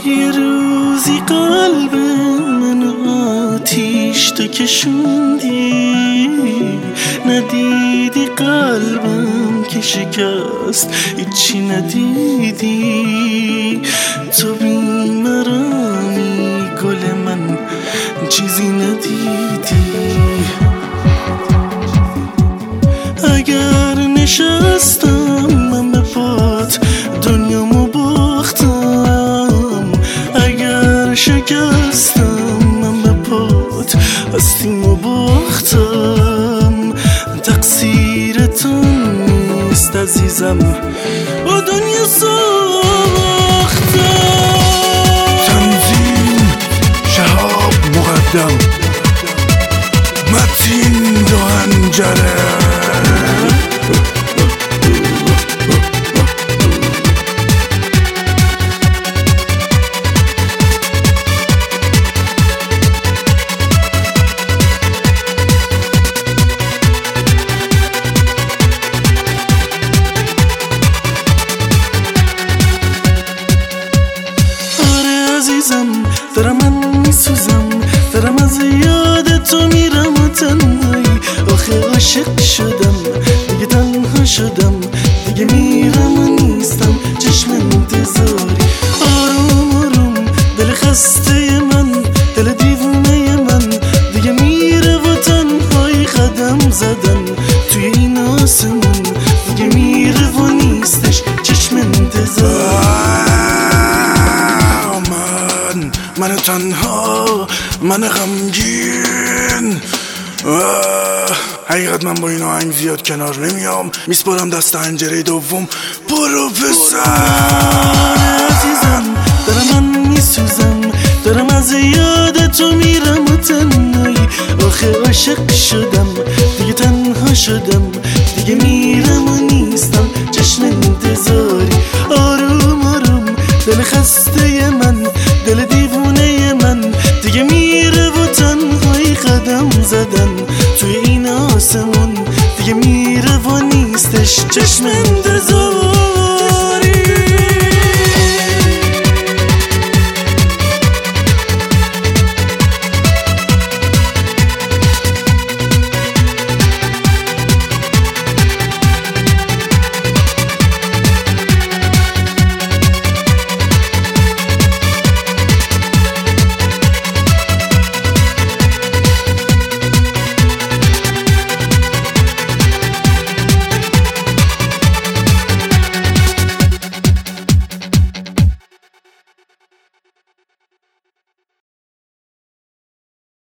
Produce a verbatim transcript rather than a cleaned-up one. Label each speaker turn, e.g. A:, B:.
A: یه روزی قلب من آتیش تو کشوندی، ندیدی قلبم که شکست، هیچی ندیدی. تو بیمرامی گل من چیزی ندیدی. اگر نشستم من به پات دنیامو باختم، اگر شکستم من به پات هستیمو باختم. تقصیر تو نیست عزیزم، با دنیا ساختم.
B: تنظیم شهاب مقدم، متین دو هنجره.
A: دارم من میسوزم، دارم از یاد تو میرم و تنهایی. آخه عاشق شدم دیگه، تنها شدم دیگه، میرم و نیستم چشم انتظاری. آروم آروم دل خسته من، دل دیوونه من دیگه میره و تنهایی قدم زدن توی این آسمون. دیگه میره و نیستش چشم انتظاری.
B: من تنها، من غمگین. حقیقت من با این آهنگ زیاد کنار نمیام، میسپارم دست هنجره دوم. برو پسر.
A: عزیزم دارم من میسوزم، دارم از یاد تو میرم و تنهایی. آخه عاشق شدم دیگه، تنها شدم دیگه، میرم و نیستم چشم انتظاری. آروم آروم دل خسته من، دل دیوونه من دیگه میره و تنهایی قدم زدن توی این آسمون. دیگه میره و نیستش چشم انتظار.